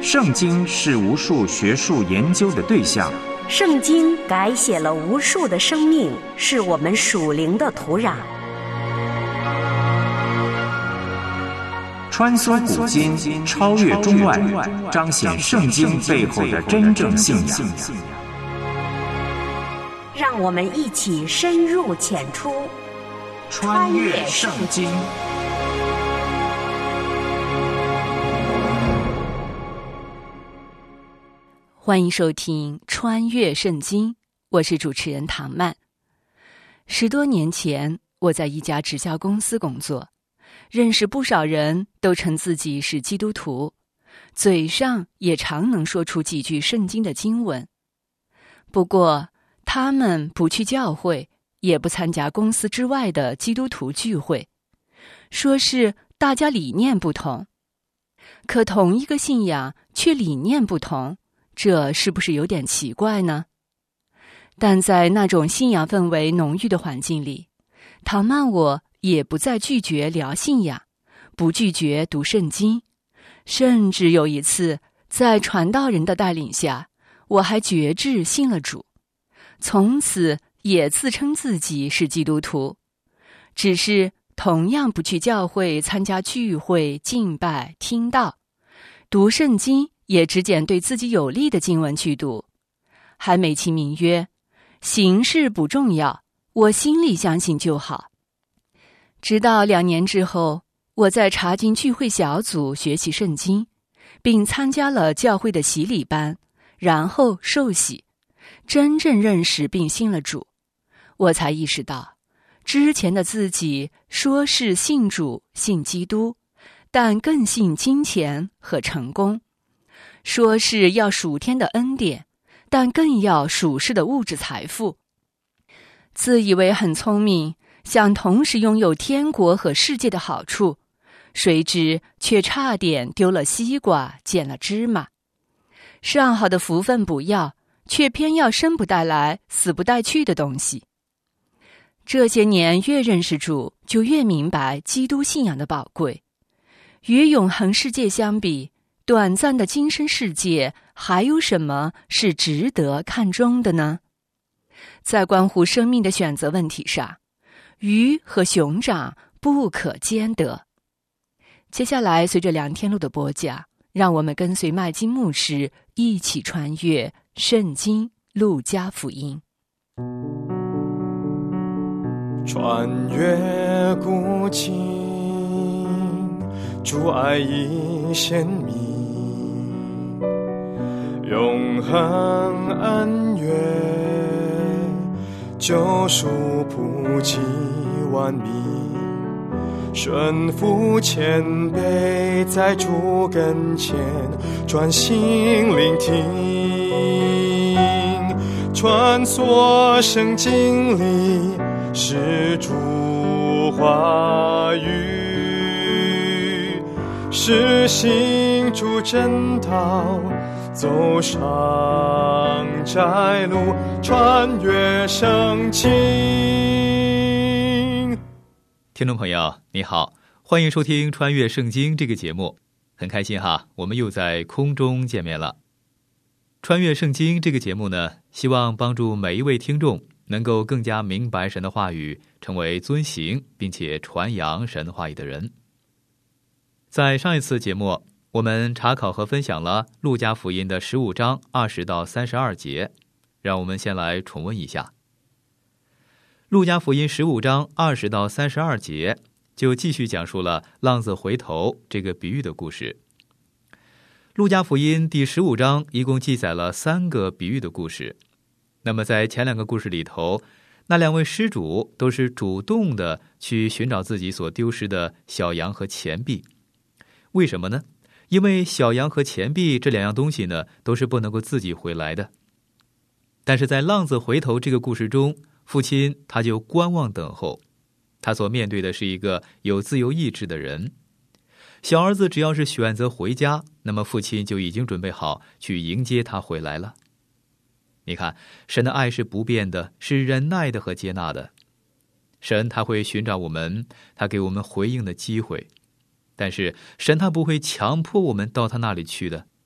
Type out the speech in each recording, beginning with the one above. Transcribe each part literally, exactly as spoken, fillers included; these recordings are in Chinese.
圣经是无数学术研究的对象， 圣经改写了无数的生命，是我们属灵的土壤。 穿梭古今，超越中外，彰显圣经背后的真正信仰。 让我们一起深入浅出， 穿越圣经。 欢迎收听《穿越圣经》，我是主持人唐曼。十多年前，我在一家直销公司工作，认识不少人都称自己是基督徒，嘴上也常能说出几句圣经的经文。不过，他们不去教会，也不参加公司之外的基督徒聚会，说是大家理念不同。可同一个信仰，却理念不同，这是不是有点奇怪呢？但在那种信仰氛围浓郁的环境里，唐曼我也不再拒绝聊信仰，不拒绝读圣经，甚至有一次在传道人的带领下，我还决志信了主，从此也自称自己是基督徒，只是同样不去教会参加聚会、敬拜、听道，读圣经也只拣对自己有利的经文去读，还美其名曰形式不重要，我心里相信就好。直到两年之后，我在查经聚会小组学习圣经，并参加了教会的洗礼班，然后受洗，真正认识并信了主，我才意识到，之前的自己说是信主、信基督，但更信金钱和成功；说是要属天的恩典，但更要属世的物质财富。自以为很聪明，想同时拥有天国和世界的好处，谁知却差点丢了西瓜捡了芝麻。上好的福分不要，却偏要生不带来死不带去的东西。这些年越认识主，就越明白基督信仰的宝贵。与永恒世界相比，短暂的今生世界还有什么是值得看重的呢？在关乎生命的选择问题上，鱼和熊掌不可兼得。接下来随着梁天路的播讲，让我们跟随麦金牧师一起穿越圣经路加福音。 穿越古今，主爱已显明，永恒恩怨，救赎普及万民，顺服谦卑，在主跟前专心聆听，穿梭圣经里是主话语，是行主真道，走上窄路，穿越圣经。 听众朋友你好，欢迎收听穿越圣经这个节目，很开心哈，我们又在空中见面了。穿越圣经这个节目呢，希望帮助每一位听众能够更加明白神的话语，成为遵行并且传扬神的话语的人。在上一次节目，我们查考和分享了路加福音的十五章二十到三十二节，让我们先来重温一下。路加福音十五章二十到三十二节就继续讲述了浪子回头这个比喻的故事。路加福音第十五章一共记载了三个比喻的故事。那么在前两个故事里头，那两位施主都是主动的去寻找自己所丢失的小羊和钱币。为什么呢？因为小羊和钱币这两样东西呢，都是不能够自己回来的。但是在浪子回头这个故事中，父亲他就观望等候，他所面对的是一个有自由意志的人。小儿子只要是选择回家，那么父亲就已经准备好去迎接他回来了。你看，神的爱是不变的，是忍耐的和接纳的。神他会寻找我们，他给我们回应的机会，但是神他不会强迫我们到他那里去的。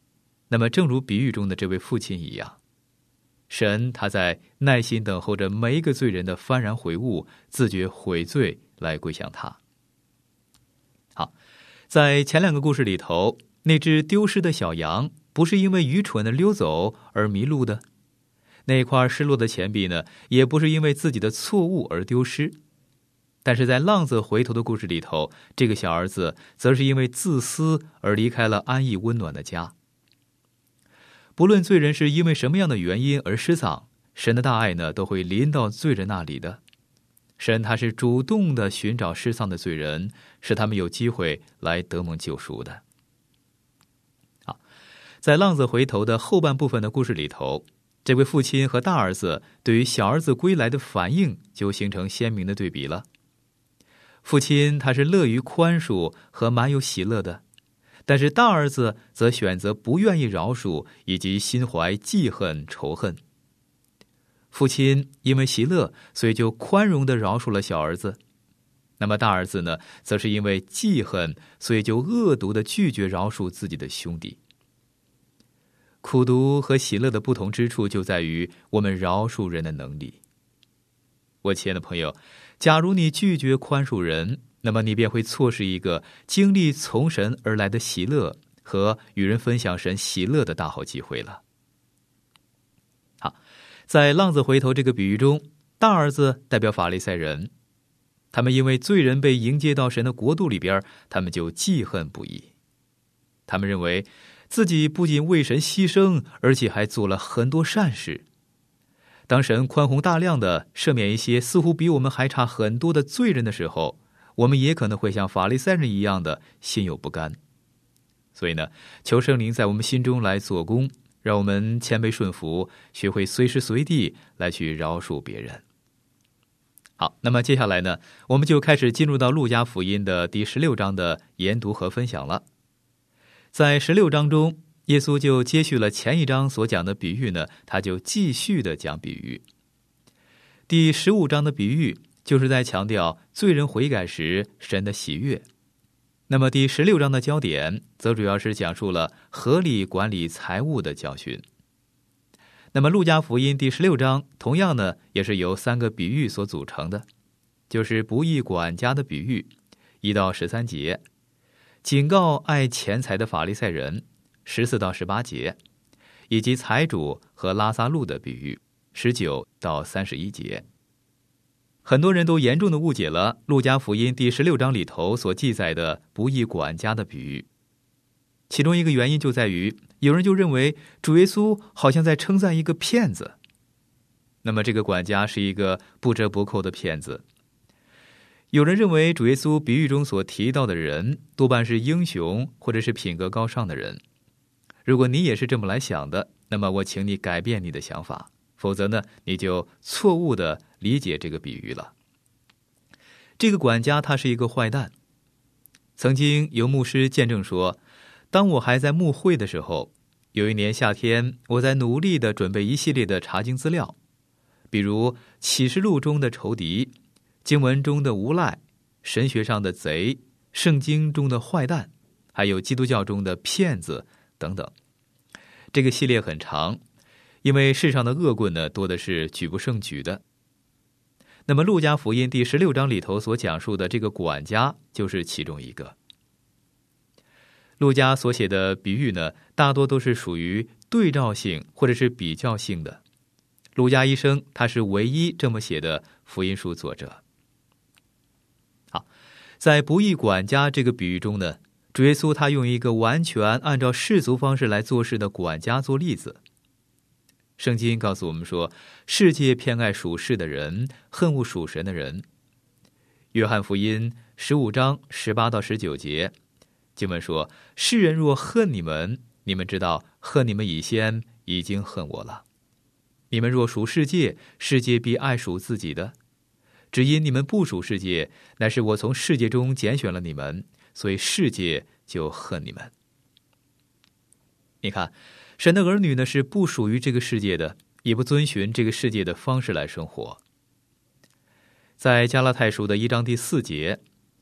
那么正如比喻中的这位父亲一样，神他在耐心等候着每一个罪人的幡然悔悟，自觉悔罪来归向他。好，在前两个故事里头，那只丢失的小羊不是因为愚蠢的溜走而迷路的，那块失落的钱币呢，也不是因为自己的错误而丢失。但是在浪子回头的故事里头，这个小儿子则是因为自私而离开了安逸温暖的家。不论罪人是因为什么样的原因而失丧，神的大爱呢，都会临到罪人那里的。神他是主动的寻找失丧的罪人，使他们有机会来得蒙救赎的。好，在浪子回头的后半部分的故事里头，这位父亲和大儿子对于小儿子归来的反应就形成鲜明的对比了。父亲他是乐于宽恕和满有喜乐的，但是大儿子则选择不愿意饶恕，以及心怀记恨仇恨。父亲因为喜乐，所以就宽容地饶恕了小儿子。那么大儿子呢，则是因为记恨，所以就恶毒地拒绝饶恕自己的兄弟。苦毒和喜乐的不同之处就在于我们饶恕人的能力。我亲爱的朋友，假如你拒绝宽恕人，那么你便会错失一个经历从神而来的喜乐和与人分享神喜乐的大好机会了。好，在浪子回头这个比喻中，大儿子代表法利赛人，他们因为罪人被迎接到神的国度里边，他们就记恨不已。他们认为自己不仅为神牺牲，而且还做了很多善事。当神宽宏大量的赦免一些似乎比我们还差很多的罪人的时候，我们也可能会像法利赛人一样的心有不甘。所以呢，求圣灵在我们心中来做工，让我们谦卑顺服，学会随时随地来去饶恕别人。好，那么接下来呢，我们就开始进入到路加福音的第十六章的研读和分享了。在十六章中，耶稣就接续了前一章所讲的比喻呢，他就继续的讲比喻。第十五章的比喻就是在强调罪人悔改时神的喜悦。那么第十六章的焦点则主要是讲述了合理管理财物的教训。那么路加福音第十六章同样呢，也是由三个比喻所组成的，就是不义管家的比喻一到十三节，警告爱钱财的法利赛人十四到十八节，以及财主和拉撒路的比喻十九到三十一节。很多人都严重的误解了路加福音第十六章里头所记载的不义管家的比喻。其中一个原因就在于，有人就认为主耶稣好像在称赞一个骗子，那么这个管家是一个不折不扣的骗子。有人认为主耶稣比喻中所提到的人多半是英雄或者是品格高尚的人。如果你也是这么来想的，那么我请你改变你的想法，否则呢，你就错误的理解这个比喻了。这个管家他是一个坏蛋。曾经有牧师见证说，当我还在牧会的时候，有一年夏天，我在努力的准备一系列的查经资料，比如启示录中的仇敌，经文中的无赖，神学上的贼，圣经中的坏蛋，还有基督教中的骗子等等。这个系列很长，因为世上的恶棍呢，多的是举不胜举的。那么路加福音第十六章里头所讲述的这个管家就是其中一个。路加所写的比喻呢，大多都是属于对照性或者是比较性的。路加医生他是唯一这么写的福音书作者。好，在不义管家这个比喻中呢，主耶稣他用一个完全按照世俗方式来做事的管家做例子。圣经告诉我们说，世界偏爱属世的人，恨恶属神的人。约翰福音十五章十八到十九节，经文说，世人若恨你们，你们知道恨你们以先已经恨我了。你们若属世界，世界必爱属自己的。只因你们不属世界，乃是我从世界中拣选了你们，所以世界就恨你们。你看，神的儿女呢，是不属于这个世界的，也不遵循这个世界的方式来生活。在加拉太书的一章第四节，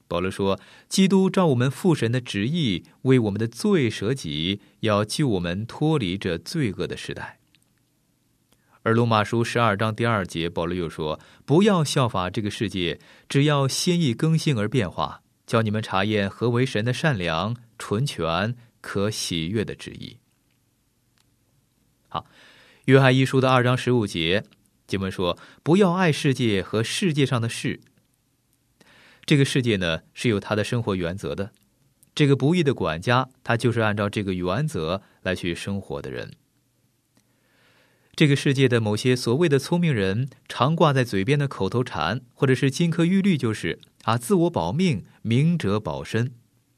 保罗说，基督照我们父神的旨意，为我们的罪舍己，要救我们脱离这罪恶的时代。而罗马书十二章第二节，保罗又说，不要效法这个世界，只要心意更新而变化，叫你们查验何为神的善良、纯全、可喜悦的旨意。好，约翰一书的二章十五节，经文说，不要爱世界和世界上的事。这个世界呢，是有它的生活原则的，这个不义的管家，他就是按照这个原则来去生活的人。这个世界的某些所谓的聪明人，常挂在嘴边的口头禅，或者是金科玉律，就是啊，自我保命，明哲保身。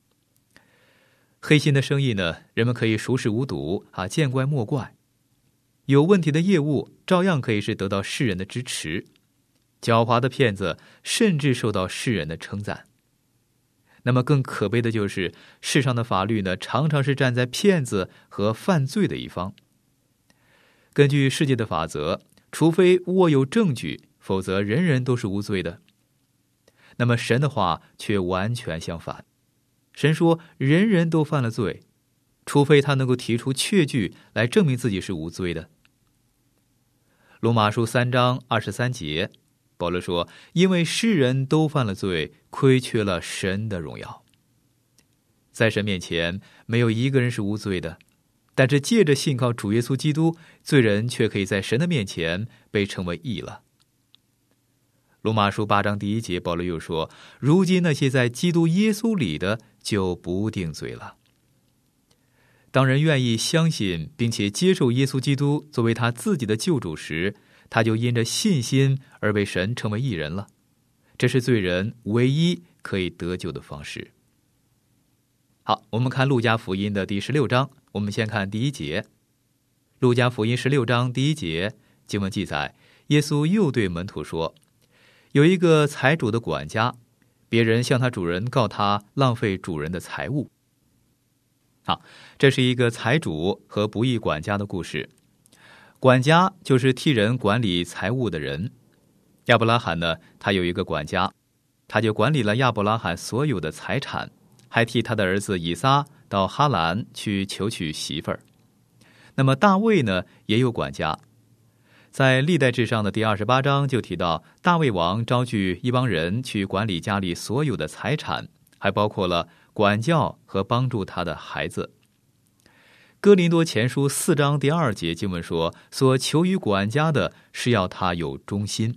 黑心的生意呢，人们可以熟视无睹啊，见怪莫怪。有问题的业务，照样可以是得到世人的支持。狡猾的骗子甚至受到世人的称赞。那么更可悲的就是，世上的法律呢，常常是站在骗子和犯罪的一方。根据世界的法则，除非握有证据，否则人人都是无罪的。那么神的话却完全相反，神说人人都犯了罪，除非他能够提出确据来证明自己是无罪的。罗马书三章二十三节，保罗说，因为世人都犯了罪，亏缺了神的荣耀。在神面前，没有一个人是无罪的，但是借着信靠主耶稣基督，罪人却可以在神的面前被称为义了。罗马书八章第一节，保罗又说，如今那些在基督耶稣里的，就不定罪了。当人愿意相信并且接受耶稣基督作为他自己的救主时，他就因着信心而被神称为义人了。这是罪人唯一可以得救的方式。好，我们看路加福音的第十六章，我们先看第一节。路加福音十六章第一节，经文记载，耶稣又对门徒说，有一个财主的管家，别人向他主人告他浪费主人的财物。好，这是一个财主和不义管家的故事。管家就是替人管理财物的人。亚伯拉罕呢，他有一个管家，他就管理了亚伯拉罕所有的财产，还替他的儿子以撒到哈兰去求娶媳妇儿。那么大卫呢，也有管家。在历代志上的第二十八章就提到，大卫王招聚一帮人去管理家里所有的财产，还包括了管教和帮助他的孩子。哥林多前书四章第二节经文说，所求于管家的是要他有忠心。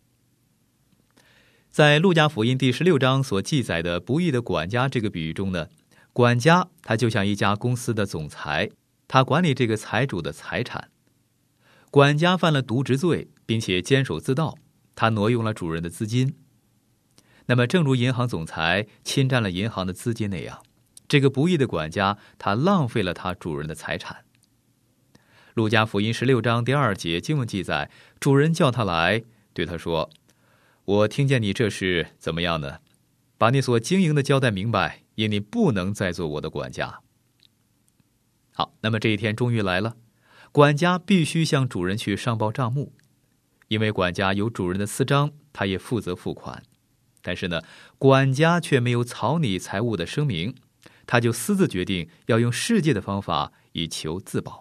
在路加福音第十六章所记载的不义的管家这个比喻中呢，管家他就像一家公司的总裁，他管理这个财主的财产。管家犯了渎职罪，并且监守自盗，他挪用了主人的资金。那么正如银行总裁侵占了银行的资金那样，这个不义的管家他浪费了他主人的财产。路加福音十六章第二节经文记载，主人叫他来，对他说，我听见你这事怎么样呢？把你所经营的交代明白，因你不能再做我的管家。好，那么这一天终于来了，管家必须向主人去上报账目，因为管家有主人的私章，他也负责付款。但是呢，管家却没有草拟财务的声明，他就私自决定要用世界的方法以求自保。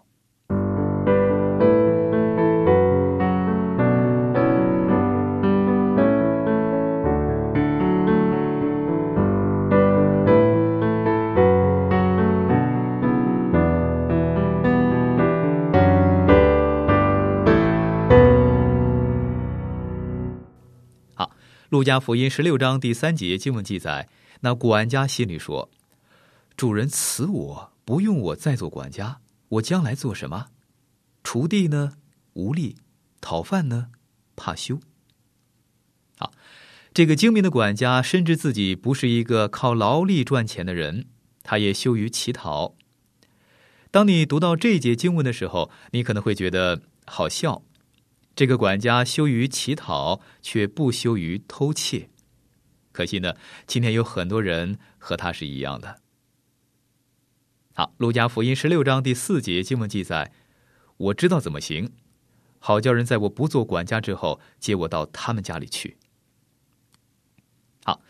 路加福音十六章第三节经文记载，那管家心里说，主人辞我，不用我再做管家，我将来做什么？锄地呢，无力；讨饭呢，怕羞。好，这个精明的管家深知自己不是一个靠劳力赚钱的人，他也羞于乞讨。当你读到这一节经文的时候，你可能会觉得好笑。这个管家羞于乞讨，却不羞于偷窃。可惜呢，今天有很多人和他是一样的。好，路加福音十六章第四节经文记载，我知道怎么行，好叫人在我不做管家之后，接我到他们家里去。好，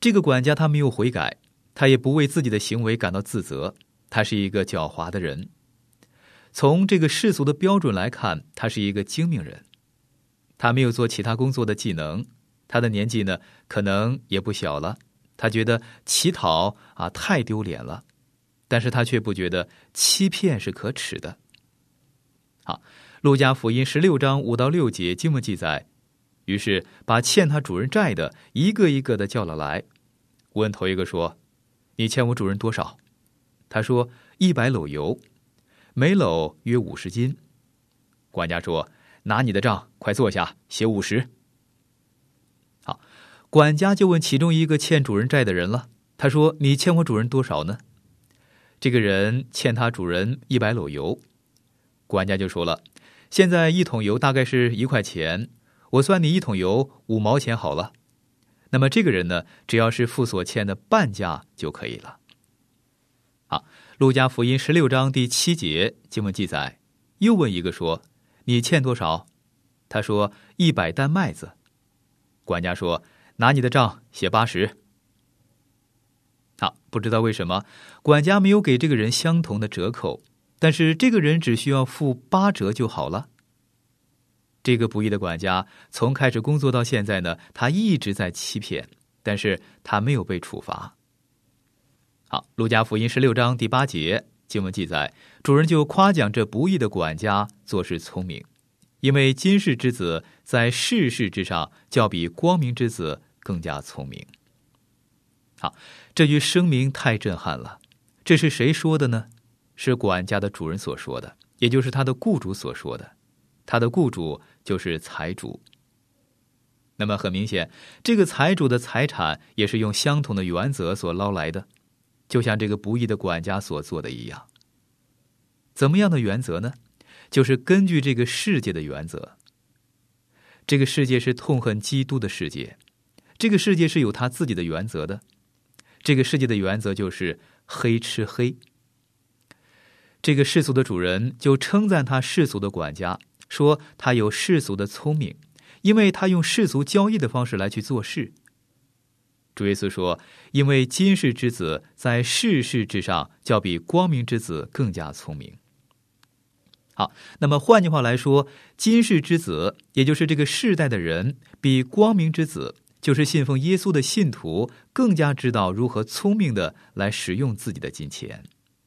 这个管家他没有悔改，他也不为自己的行为感到自责，他是一个狡猾的人。从这个世俗的标准来看，他是一个精明人。他没有做其他工作的技能，他的年纪呢可能也不小了，他觉得乞讨啊太丢脸了，但是他却不觉得欺骗是可耻的。好，路加福音十六章五到六节经文记载，于是把欠他主人债的一个一个的叫了来，问头一个说：你欠我主人多少？他说一百篓油，每篓约五十斤。管家说：拿你的账，快坐下，写五十。好，管家就问其中一个欠主人债的人了，他说：你欠我主人多少呢？这个人欠他主人一百篓油。管家就说了：现在一桶油大概是一块钱，我算你一桶油五毛钱好了。那么这个人呢，只要是付所欠的半价就可以了。好，路加福音十六章第七节经文记载，又问一个说：你欠多少？他说一百担麦子。管家说：拿你的账，写八十。好，不知道为什么管家没有给这个人相同的折扣，但是这个人只需要付八折就好了。这个不义的管家从开始工作到现在呢，他一直在欺骗，但是他没有被处罚。好，路加福音十六章第八节经文记载，主人就夸奖这不义的管家做事聪明，因为今世之子在世事之上，较比光明之子更加聪明。好，这句声明太震撼了。这是谁说的呢？是管家的主人所说的，也就是他的雇主所说的。他的雇主就是财主。那么很明显，这个财主的财产也是用相同的原则所捞来的，就像这个不义的管家所做的一样。怎么样的原则呢？就是根据这个世界的原则。这个世界是痛恨基督的世界，这个世界是有他自己的原则的。这个世界的原则就是黑吃黑。这个世俗的主人就称赞他世俗的管家，说他有世俗的聪明，因为他用世俗交易的方式来去做事。主耶稣说，因为今世之子在世事之上，较比光明之子更加聪明。好，那么换句话来说，今世之子，也就是这个世代的人，比光明之子，就是信奉耶稣的信徒，更加知道如何聪明的来使用自己的金钱。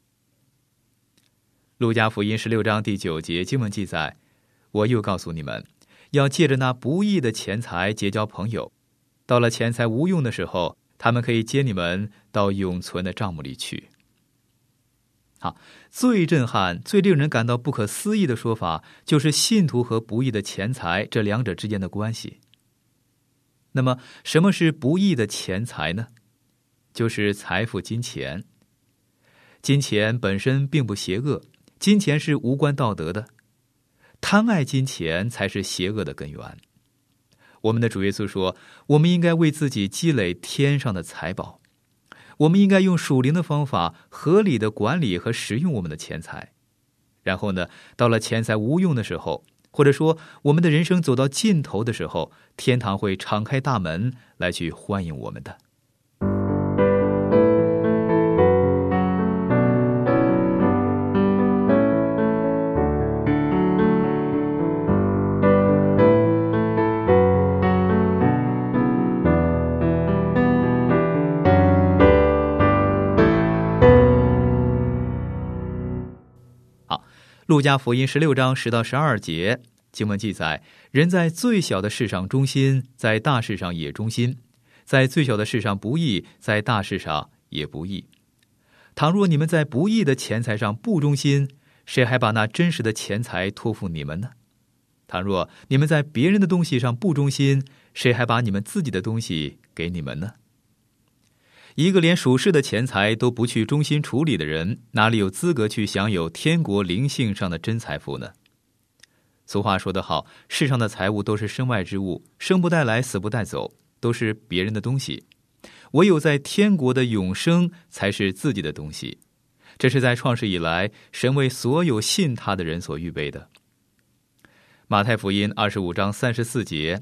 路加福音十六章第九节经文记载，我又告诉你们，要借着那不义的钱财结交朋友，到了钱财无用的时候，他们可以接你们到永存的帐幕里去。好，最震撼、最令人感到不可思议的说法，就是信徒和不义的钱财这两者之间的关系。那么，什么是不义的钱财呢？就是财富、金钱。金钱本身并不邪恶，金钱是无关道德的，贪爱金钱才是邪恶的根源。我们的主耶稣说，我们应该为自己积累天上的财宝，我们应该用属灵的方法合理的管理和使用我们的钱财。然后呢，到了钱财无用的时候，或者说我们的人生走到尽头的时候，天堂会敞开大门来去欢迎我们的。路加福音十六章十到十二节经文记载，人在最小的事上忠心，在大事上也忠心；在最小的事上不义，在大事上也不义。倘若你们在不义的钱财上不忠心，谁还把那真实的钱财托付你们呢？倘若你们在别人的东西上不忠心，谁还把你们自己的东西给你们呢？一个连属世的钱财都不去忠心处理的人，哪里有资格去享有天国灵性上的真财富呢？俗话说得好，世上的财物都是身外之物，生不带来，死不带走，都是别人的东西。唯有在天国的永生才是自己的东西。这是在创世以来，神为所有信他的人所预备的。马太福音二十五章三十四节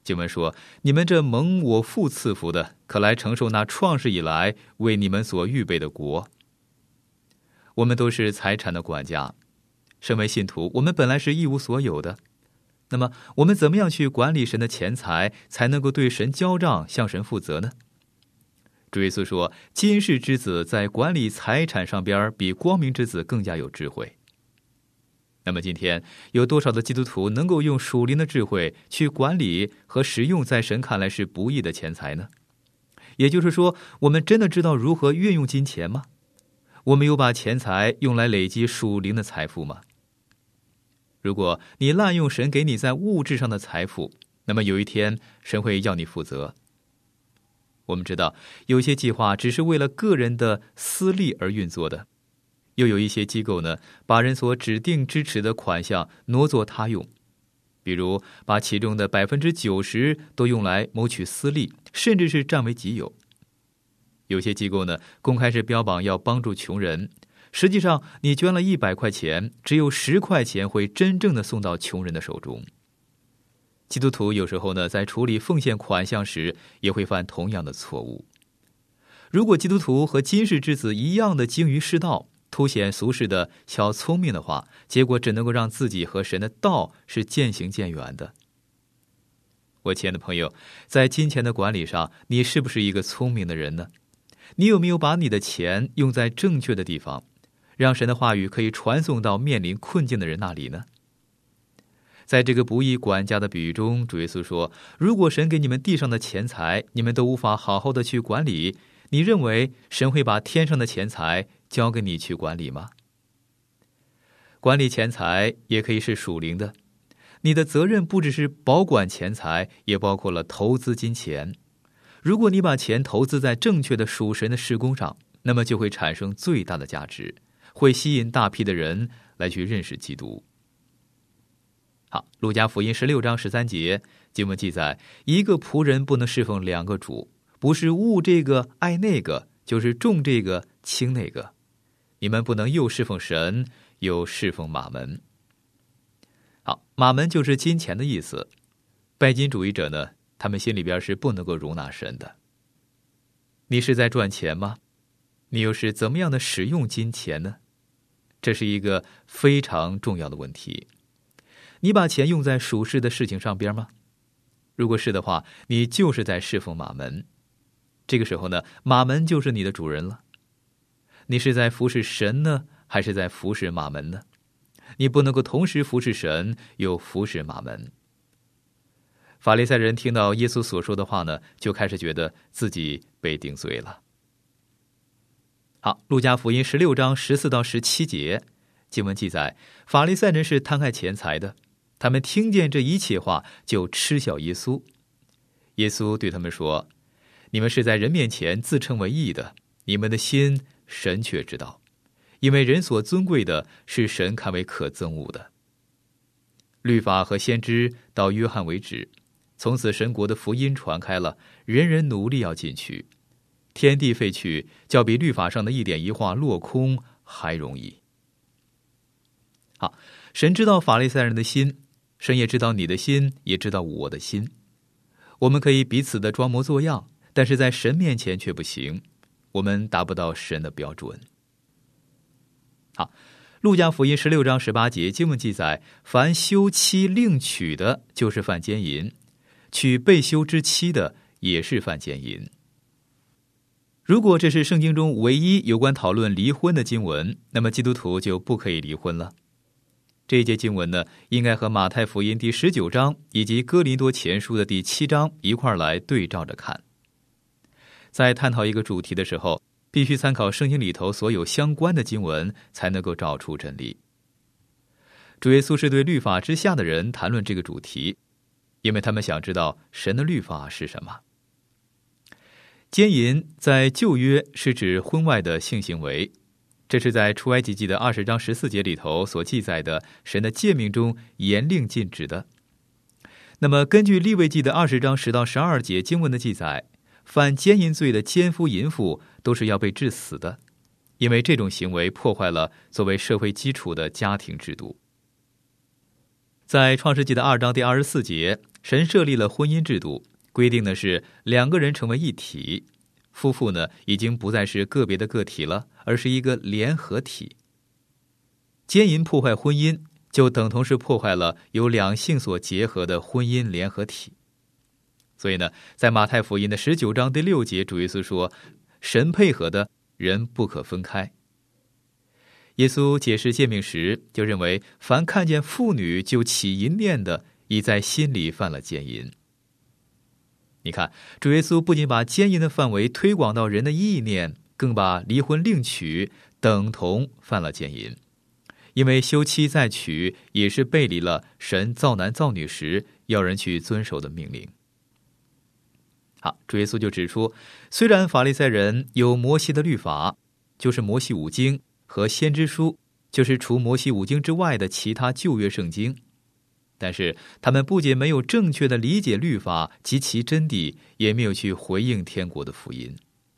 经文说，你们这蒙我父赐福的，可来承受那创世以来为你们所预备的国。我们都是财产的管家，身为信徒，我们本来是一无所有的。那么我们怎么样去管理神的钱财，才能够对神交账，向神负责呢？主耶稣说，今世之子在管理财产上边比光明之子更加有智慧。那么今天有多少的基督徒能够用属灵的智慧去管理和使用在神看来是不义的钱财呢？也就是说，我们真的知道如何运用金钱吗？我们有把钱财用来累积属灵的财富吗？如果你滥用神给你在物质上的财富，那么有一天神会要你负责。我们知道有些计划只是为了个人的私利而运作的，又有一些机构呢，把人所指定支持的款项挪作他用，比如把其中的百分之九十都用来谋取私利，甚至是占为己有。有些机构呢，公开是标榜要帮助穷人，实际上你捐了一百块钱，只有十块钱会真正的送到穷人的手中。基督徒有时候呢，在处理奉献款项时，也会犯同样的错误。如果基督徒和今世之子一样的精于世道，凸显俗世的小聪明的话，结果只能够让自己和神的道是渐行渐远的。我亲爱的朋友，在金钱的管理上，你是不是一个聪明的人呢？你有没有把你的钱用在正确的地方，让神的话语可以传送到面临困境的人那里呢？在这个不义管家的比喻中，主耶稣说，如果神给你们地上的钱财，你们都无法好好的去管理，你认为神会把天上的钱财交给你去管理吗？管理钱财也可以是属灵的，你的责任不只是保管钱财，也包括了投资金钱。如果你把钱投资在正确的属神的事工上，那么就会产生最大的价值，会吸引大批的人来去认识基督。好，路加福音十六章十三节经文记载，一个仆人不能侍奉两个主，不是恶这个爱那个，就是重这个轻那个。你们不能又侍奉神，又侍奉马门。好，马门就是金钱的意思。拜金主义者呢，他们心里边是不能够容纳神的。你是在赚钱吗？你又是怎么样的使用金钱呢？这是一个非常重要的问题。你把钱用在属世的事情上边吗？如果是的话，你就是在侍奉马门。这个时候呢，马门就是你的主人了。你是在服侍神呢，还是在服侍马门呢？你不能够同时服侍神，又服侍马门。法利赛人听到耶稣所说的话呢，就开始觉得自己被定罪了。好，路加福音十六章十四到十七节经文记载，法利赛人是贪爱钱财的，他们听见这一切话，就嗤笑耶稣。耶稣对他们说，你们是在人面前自称为义的，你们的心神却知道，因为人所尊贵的是神看为可憎恶的。律法和先知到约翰为止，从此神国的福音传开了，人人努力要进去，天地废去，较比律法上的一点一画落空还容易。好，神知道法利赛人的心，神也知道你的心，也知道我的心。我们可以彼此的装模作样，但是在神面前却不行，我们达不到神的标准。好，路加福音十六章十八节经文记载，凡休妻另娶的，就是犯奸淫；娶被休之妻的，也是犯奸淫。如果这是圣经中唯一有关讨论离婚的经文，那么基督徒就不可以离婚了。这一节经文呢，应该和马太福音第十九章以及哥林多前书的第七章一块来对照着看。在探讨一个主题的时候，必须参考圣经里头所有相关的经文，才能够找出真理。主耶稣是对律法之下的人谈论这个主题，因为他们想知道神的律法是什么。奸淫在旧约是指婚外的性行为，这是在出埃及记的二十章十四节里头所记载的神的诫命中严令禁止的。那么根据利未记的二十章十到十二节经文的记载，犯奸淫罪的奸夫淫妇都是要被治死的，因为这种行为破坏了作为社会基础的家庭制度。 在创世纪的二章第二十四节，神设立了婚姻制度，规定的是两个人成为一体，夫妇呢已经不再是个别的个体了，而是一个联合体。奸淫破坏婚姻，就等同是破坏了由两性所结合的婚姻联合体。所以呢，在马太福音的十九章第六节，主耶稣说，神配合的人不可分开。耶稣解释诫命时，就认为凡看见妇女就起淫念的，已在心里犯了奸淫。你看，主耶稣不仅把奸淫的范围推广到人的意念，更把离婚另娶等同犯了奸淫。因为休妻再娶也是背离了神造男造女时要人去遵守的命令。好，主耶稣就指出，虽然法利赛人有摩西的律法，就是摩西五经，和先知书，就是除摩西五经之外的其他旧约圣经，但是他们不仅没有正确的理解律法及其真谛，也没有去回应天国的福音。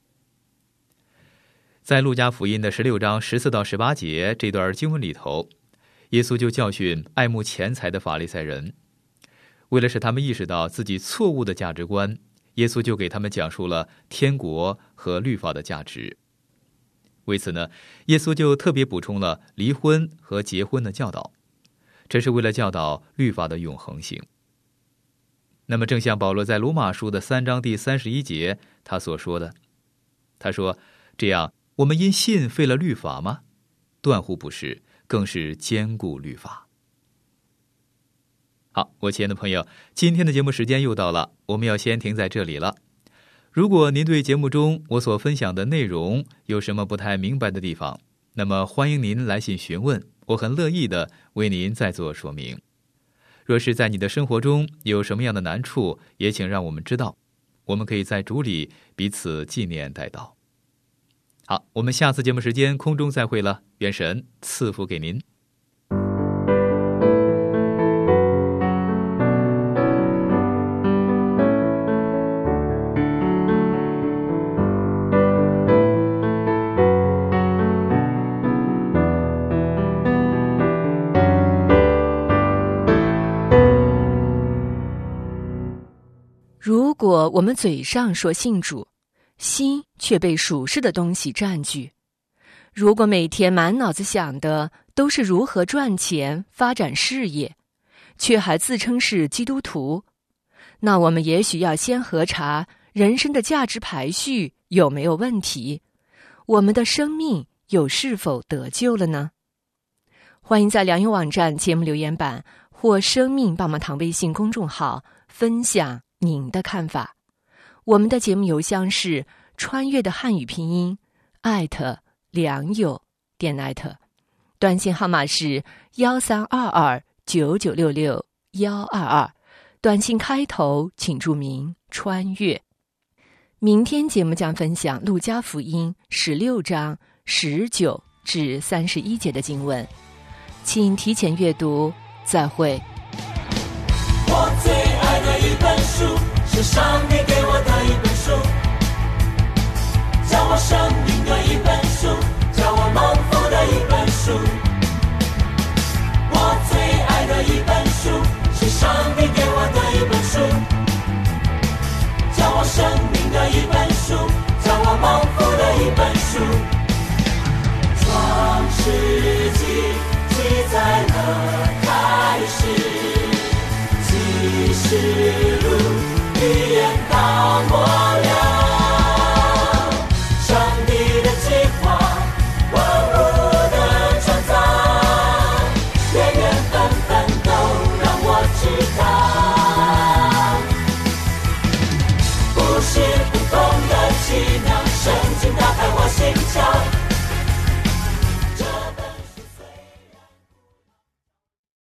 在路加福音的十六章十四到十八节这段经文里头，耶稣就教训爱慕钱财的法利赛人。为了使他们意识到自己错误的价值观，耶稣就给他们讲述了天国和律法的价值。为此呢，耶稣就特别补充了离婚和结婚的教导，这是为了教导律法的永恒性。那么正像保罗在罗马书的三章第三十一节他所说的，他说，这样我们因信废了律法吗？断乎不是，更是坚固律法。好，我亲爱的朋友，今天的节目时间又到了，我们要先停在这里了。如果您对节目中我所分享的内容有什么不太明白的地方，那么欢迎您来信询问，我很乐意的为您再做说明。若是在你的生活中有什么样的难处，也请让我们知道，我们可以在主里彼此纪念代祷。好，我们下次节目时间空中再会了，愿神赐福给您。 如果我们嘴上说信主，心却被属世的东西占据，如果每天满脑子想的都是如何赚钱、发展事业，却还自称是基督徒，那我们也许要先核查人生的价值排序有没有问题，我们的生命又是否得救了呢？欢迎在良友网站节目留言板或生命棒棒糖微信公众号分享您的看法。我们的节目邮箱是穿越的汉语拼音艾特良友点 net， 短信号码是幺三二二九九六六幺二二，短信开头请注明穿越。明天节目将分享路加福音十六章十九至三十一节的经文，请提前阅读，再会。 我最爱的一本书，是上帝给我的一本书，教我生命的一本书，教我蒙福的一本书。我最爱的一本书，是上帝给我的一本书，教我生命的一本书，教我蒙福的一本书。创世纪记载了开始，启示录预言到末了，上帝的计划万物的创造，缘缘分分都让我知道，不是不同的奇妙，圣经打开我心窍。